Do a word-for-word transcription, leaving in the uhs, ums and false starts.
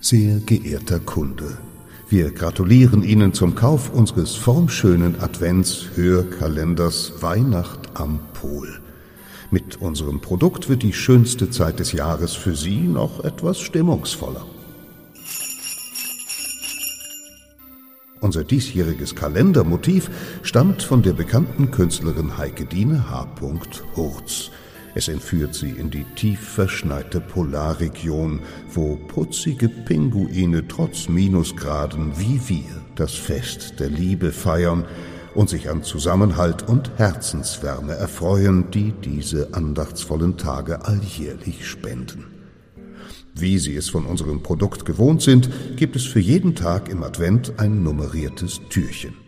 Sehr geehrter Kunde, wir gratulieren Ihnen zum Kauf unseres formschönen Advents-Hörkalenders Weihnacht am Pol. Mit unserem Produkt wird die schönste Zeit des Jahres für Sie noch etwas stimmungsvoller. Unser diesjähriges Kalendermotiv stammt von der bekannten Künstlerin Heikedine H. Hurz. Es entführt sie in die tief verschneite Polarregion, wo putzige Pinguine trotz Minusgraden wie wir das Fest der Liebe feiern und sich an Zusammenhalt und Herzenswärme erfreuen, die diese andachtsvollen Tage alljährlich spenden. Wie Sie es von unserem Produkt gewohnt sind, gibt es für jeden Tag im Advent ein nummeriertes Türchen.